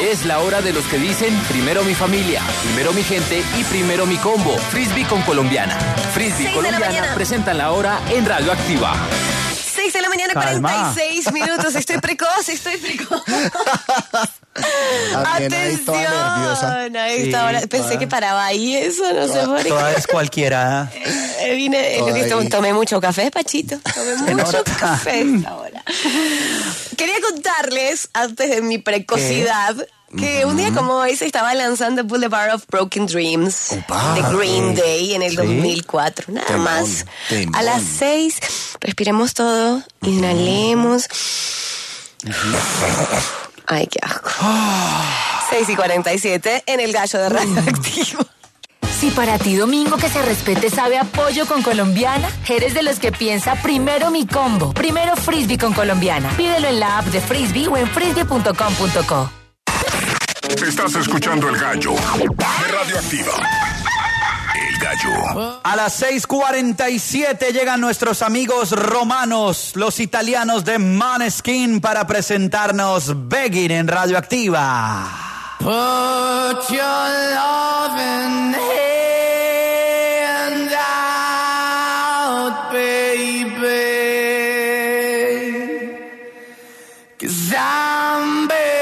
Es la hora de los que dicen primero mi familia, primero mi gente y primero mi combo. Frisbee con Colombiana. Frisbee 6 de la Colombiana mañana. presentan la hora en Radio Activa. 6 de la mañana, Calma. 46 minutos. Estoy precoz. También ahí toda nerviosa. A esta hora. Pensé que paraba ahí eso, no sé por qué. Toda es cualquiera. Tomé mucho café, Pachito. Tomé mucho nota. café a esta hora. Quería contarles, antes de mi precocidad, que un día como hoy se estaba lanzando Boulevard of Broken Dreams Opa. de Green Day en el 2004. Nada Temón, más. temón. A las 6, respiremos todo, inhalemos. Ay, qué asco. 6:47 en el gallo de Radioactivo. Si para ti domingo que se respete sabe a pollo con Colombiana, eres de los que piensa primero mi combo, primero Frisbee con Colombiana. Pídelo en la app de Frisbee o en frisbee.com.co. Estás escuchando El Gallo de Radioactiva. El Gallo. A las 6:47 llegan nuestros amigos romanos, los italianos de Måneskin, para presentarnos Begging en Radioactiva. Put your loving hand out, baby, 'cause I'm begging.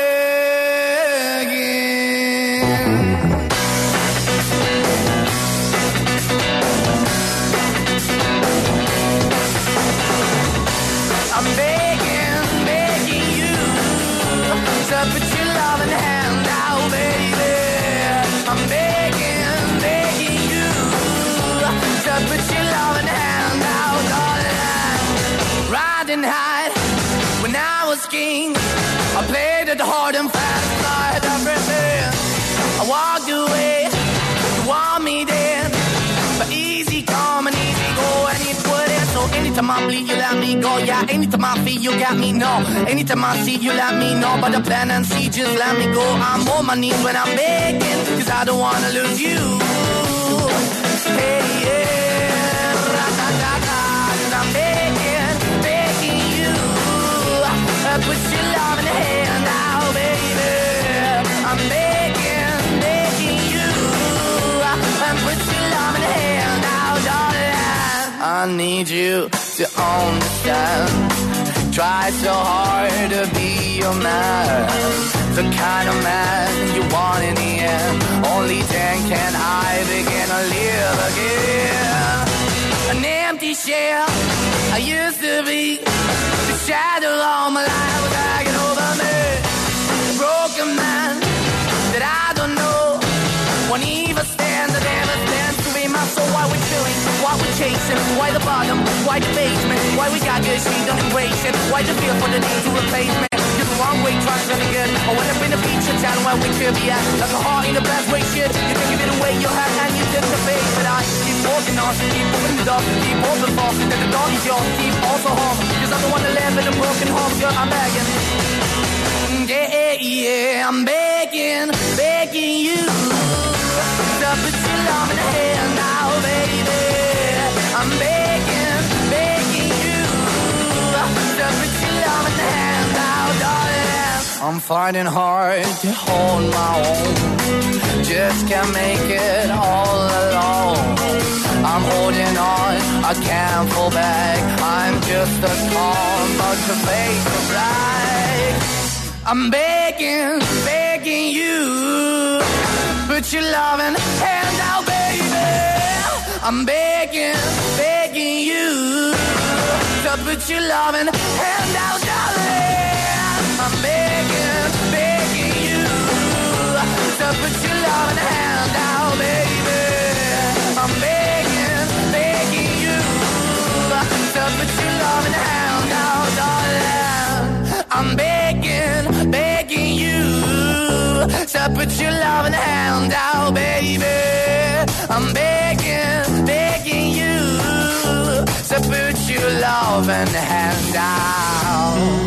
I'm begging you to put your loving hand out, baby. I'm begging you to put your loving hand out, darling. Riding high when I was king, I played it hard and fast, I had everything. I walked away, you want me then, but easy come and easy go, and it would end. So anytime I bleed, you let me go. Yeah, anytime I feel, you got me, no. Anytime I see, you let me know. But the plan and see, just let me go. I'm on my knees when I'm begging, 'cause I don't wanna lose you. Hey, yeah, ra-da-da-da, 'cause I'm begging you. Put your love in the hand now, baby. I'm begging you. Put your love in the hand now, darling. I need you to understand. Try so hard to be your man, the kind of man you want in the end. Only then can I begin to live again. An empty shell I used to be, the shadow all my life was hanging over me. A broken man that I don't know won't even stand, I never stand to be my soul. Why we chilling, why we chasing, why the bottom, why the basement, why we got good, she don't embrace it, why the feel for the need to replace me. You're the wrong way, trying to be good. I went up in the feature town where we could be at, like a heart in the best way, shit. You can give it away, you have, and you took the bait, but I keep walking on, keep moving the dog, keep open for, that the dog is yours, keep also home, 'cause I'm the one that live in a broken home, girl, I'm begging. Yeah, I'm begging you to put your love in the hand now, baby. I'm begging you to put your love in the hand now, darling. I'm fighting hard to hold my own, just can't make it all alone. I'm holding on, I can't fall back. I'm just a call, but the face of black. I'm begging you, put your loving hand out, baby. I'm begging you to put your loving hand out, darling. I'm begging you to put your loving hand out, baby. I'm begging you to put your loving hand out, darling. I'm begging you to put your loving hand out, baby. I'm begging you to put your loving hand out.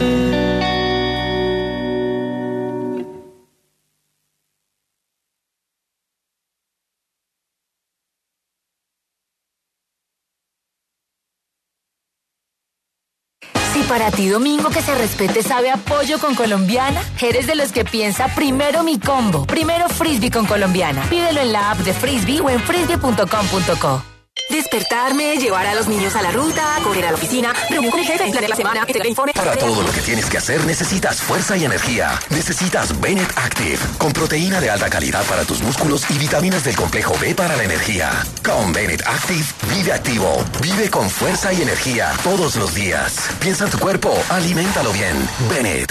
Si para ti domingo que se respete sabe a pollo con Colombiana, eres de los que piensa primero mi combo, primero Frisbee con Colombiana. Pídelo en la app de Frisbee o en frisbee.com.co. Despertarme, llevar a los niños a la ruta, correr a la oficina, reunión con el jefe, planear la semana, entregar informe. Para todo lo que tienes que hacer necesitas fuerza y energía. Necesitas Bennett Active, con proteína de alta calidad para tus músculos y vitaminas del complejo B para la energía. Con Bennett Active, vive activo, vive con fuerza y energía todos los días. Piensa en tu cuerpo, aliméntalo bien. Bennett.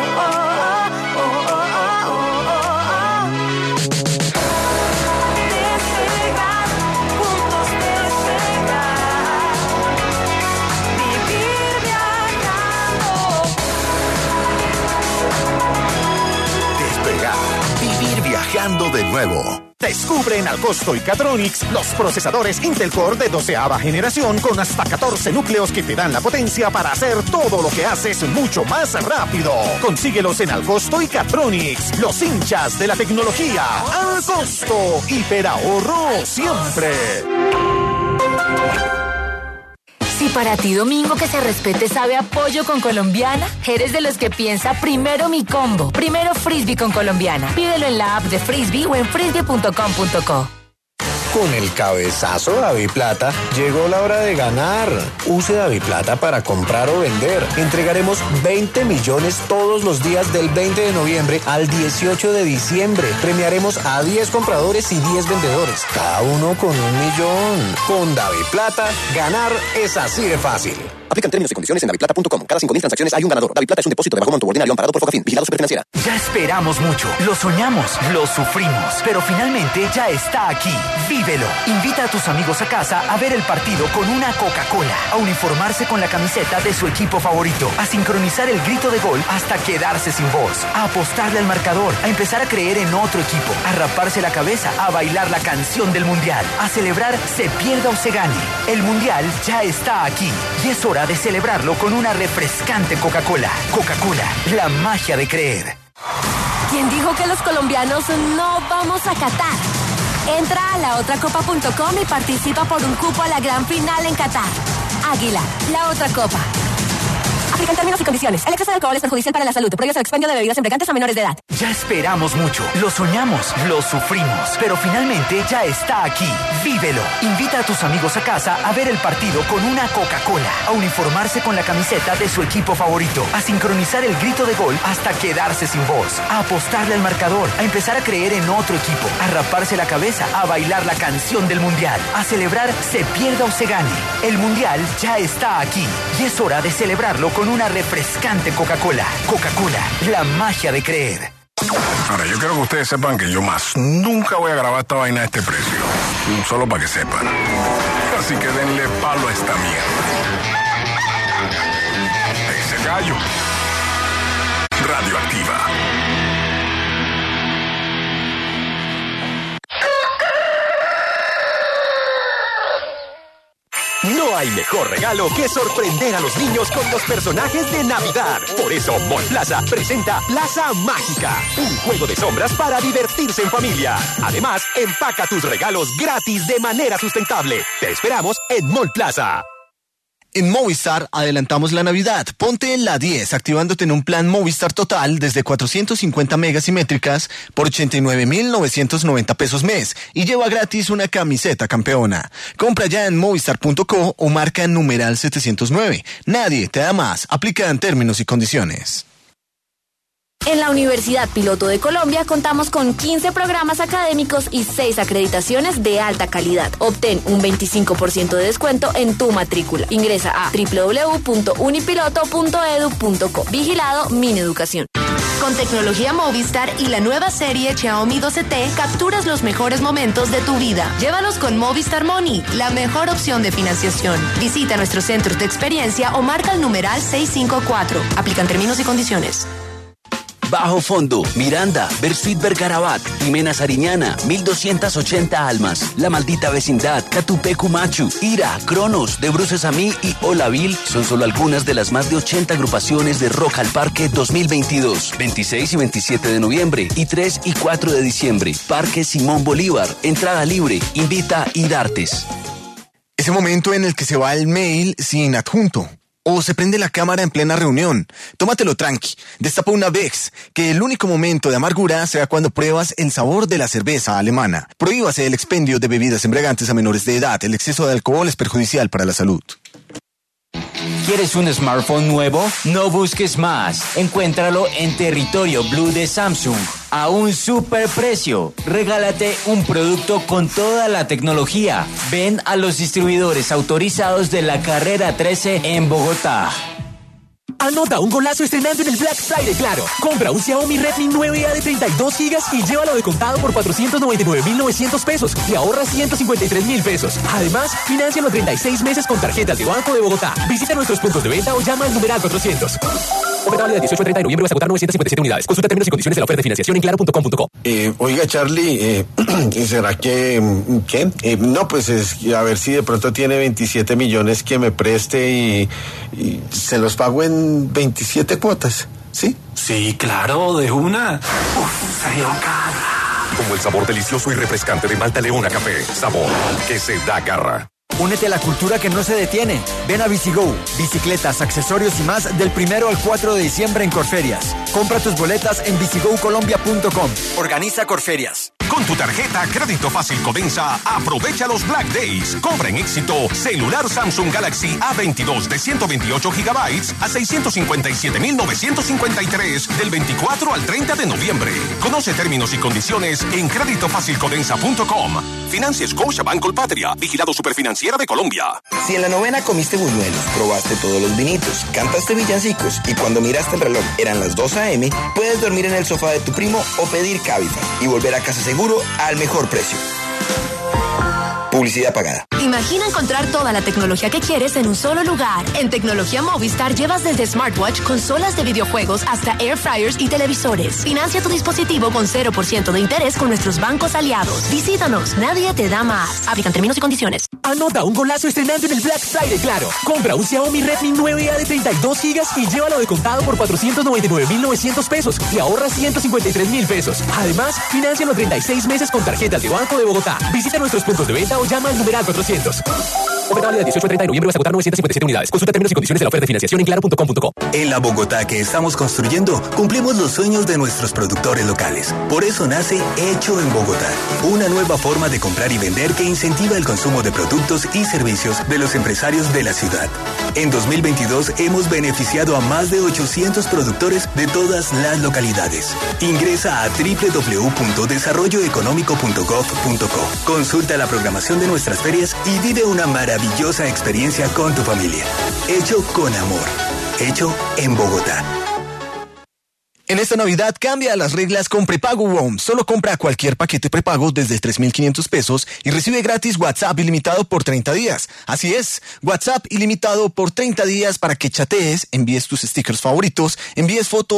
Viajando de nuevo. Descubre en Alcosto y Catronics los procesadores Intel Core de 12ª generación con hasta 14 núcleos que te dan la potencia para hacer todo lo que haces mucho más rápido. Consíguelos en Alcosto y Catronics, los hinchas de la tecnología. Alcosto, hiperahorro siempre. Si para ti domingo que se respete sabe a pollo con Colombiana, eres de los que piensa primero mi combo, primero Frisbee con Colombiana. Pídelo en la app de Frisbee o en frisbee.com.co. Con el cabezazo Daviplata, llegó la hora de ganar. Use Daviplata para comprar o vender. Entregaremos 20 millones todos los días del 20 de noviembre al 18 de diciembre. Premiaremos a 10 compradores y 10 vendedores, cada uno con 1 millón. Con Daviplata, ganar es así de fácil. Aplican términos y condiciones en daviplata.com. Cada 5.000 transacciones hay un ganador. Daviplata es un depósito de bajo monto ordinario amparado por Focafin. Vigilado Superfinanciera. Ya esperamos mucho, lo soñamos, lo sufrimos, pero finalmente ya está aquí. Vívelo. Invita a tus amigos a casa a ver el partido con una Coca-Cola, a uniformarse con la camiseta de su equipo favorito, a sincronizar el grito de gol hasta quedarse sin voz, a apostarle al marcador, a empezar a creer en otro equipo, a raparse la cabeza, a bailar la canción del Mundial, a celebrar se pierda o se gane. El Mundial ya está aquí y es hora de celebrarlo con una refrescante Coca-Cola. Coca-Cola, la magia de creer. ¿Quién dijo que los colombianos no vamos a Qatar? Entra a laotracopa.com y participa por un cupo a la gran final en Qatar. Águila, la otra copa. Aplican términos y condiciones. El exceso de alcohol es perjudicial para la salud. Prohíbe el expendio de bebidas embriagantes a menores de edad. Ya esperamos mucho, lo soñamos, lo sufrimos, pero finalmente ya está aquí. Vívelo. Invita a tus amigos a casa a ver el partido con una Coca-Cola, a uniformarse con la camiseta de su equipo favorito, a sincronizar el grito de gol hasta quedarse sin voz, a apostarle al marcador, a empezar a creer en otro equipo, a raparse la cabeza, a bailar la canción del Mundial, a celebrar se pierda o se gane. El Mundial ya está aquí y es hora de celebrarlo con una refrescante Coca-Cola. Coca-Cola, la magia de creer. Ahora, yo quiero que ustedes sepan que yo más nunca voy a grabar esta vaina a este precio. Solo para que sepan. Así que denle palo a esta mierda. Ese gallo. Radioactiva. No hay mejor regalo que sorprender a los niños con los personajes de Navidad. Por eso Mall Plaza presenta Plaza Mágica, un juego de sombras para divertirse en familia. Además, empaca tus regalos gratis de manera sustentable. Te esperamos en Mall Plaza. En Movistar adelantamos la Navidad. Ponte en la 10 activándote en un plan Movistar Total desde 450 megas simétricas por 89.990 pesos mes y lleva gratis una camiseta campeona. Compra ya en movistar.co o marca en numeral 709. Nadie te da más. Aplica en términos y condiciones. En la Universidad Piloto de Colombia contamos con 15 programas académicos y 6 acreditaciones de alta calidad. Obtén un 25% de descuento en tu matrícula. Ingresa a www.unipiloto.edu.co. Vigilado Mineducación. Con tecnología Movistar y la nueva serie Xiaomi 12T, capturas los mejores momentos de tu vida. Llévalos con Movistar Money, la mejor opción de financiación. Visita nuestros centros de experiencia o marca el numeral 654. Aplican términos y condiciones. Bajo Fondo, Miranda, Bersuit Bergarabat, Jimena Sariñana, 1280 almas, La Maldita Vecindad, Catupecu Machu, Ira, Cronos, De Bruces a mí y Olavil son solo algunas de las más de 80 agrupaciones de Rock al Parque 2022, 26 y 27 de noviembre y 3 y 4 de diciembre. Parque Simón Bolívar, entrada libre, invita IDARTES. Ese momento en el que se va el mail sin adjunto. O se prende la cámara en plena reunión. Tómatelo tranqui. Destapa una Bex, que el único momento de amargura sea cuando pruebas el sabor de la cerveza alemana. Prohíbase el expendio de bebidas embriagantes a menores de edad. El exceso de alcohol es perjudicial para la salud. ¿Quieres un smartphone nuevo? No busques más. Encuéntralo en Territorio Blue de Samsung a un super precio. Regálate un producto con toda la tecnología. Ven a los distribuidores autorizados de la Carrera 13 en Bogotá. Anota un golazo estrenando en el Black Friday Claro. Compra un Xiaomi Redmi 9A de 32 gigas y llévalo de contado por 499.900 pesos y ahorra 153.000 pesos. Además, financialo 36 meses con tarjetas de Banco de Bogotá. Visita nuestros puntos de venta o llama al numeral 400. Oferta válida del 18 al 30 de noviembre hasta agotar 957 unidades. Consulta términos y condiciones de la oferta de financiación en claro.com.co. Oiga, Charlie, ¿será que... ¿qué? No, pues a ver si de pronto tiene 27 millones que me preste y se los pago en 27 cuotas, ¿sí? Sí, claro, de una. Uf, sería garra. Como el sabor delicioso y refrescante de Malta Leona Café. Sabor que se da garra. Únete a la cultura que no se detiene. Ven a BiciGo. Bicicletas, accesorios y más del 1 al 4 de diciembre en Corferias. Compra tus boletas en bicigocolombia.com. Organiza Corferias. Con tu tarjeta Crédito Fácil Codensa, aprovecha los Black Days. Compra en éxito celular Samsung Galaxy A22 de 128 GB a 657.953 del 24 al 30 de noviembre. Conoce términos y condiciones en creditofacilcodensa.com. Financia Scotiabank Colpatria, vigilado Superfinanciera de Colombia. Si en la novena comiste buñuelos, probaste todos los vinitos, cantaste villancicos y cuando miraste el reloj eran las 2 a.m., puedes dormir en el sofá de tu primo o pedir Cabify y volver a casa seguro al mejor precio. Publicidad pagada. Imagina encontrar toda la tecnología que quieres en un solo lugar. En Tecnología Movistar llevas desde smartwatch, consolas de videojuegos hasta air fryers y televisores. Financia tu dispositivo con 0% de interés con nuestros bancos aliados. Visítanos, nadie te da más. Aplican términos y condiciones. Anota un golazo estrenando en el Black Friday Claro. Compra un Xiaomi Redmi 9A de 32 gigas y llévalo de contado por 499.900 pesos y ahorra 153.000 pesos. Además, financialo 36 meses con tarjetas de Banco de Bogotá. Visita nuestros puntos de venta o llama al numeral 400. Oferta válida del 18 al 30 de noviembre hasta agotar 957 unidades. Consulta términos y condiciones de la oferta de financiación en claro.com.co. En la Bogotá que estamos construyendo, cumplimos los sueños de nuestros productores locales. Por eso nace Hecho en Bogotá, una nueva forma de comprar y vender que incentiva el consumo de productos y servicios de los empresarios de la ciudad. En 2022 hemos beneficiado a más de 800 productores de todas las localidades. Ingresa a www.desarrolloeconomico.gov.co. Consulta la programación de nuestras ferias y vive una maravillosa experiencia con tu familia. Hecho con amor. Hecho en Bogotá. En esta Navidad cambia las reglas con Prepago Roam. Solo compra cualquier paquete prepago desde 3.500 pesos y recibe gratis WhatsApp ilimitado por 30 días. Así es, WhatsApp ilimitado por 30 días para que chatees, envíes tus stickers favoritos, envíes fotos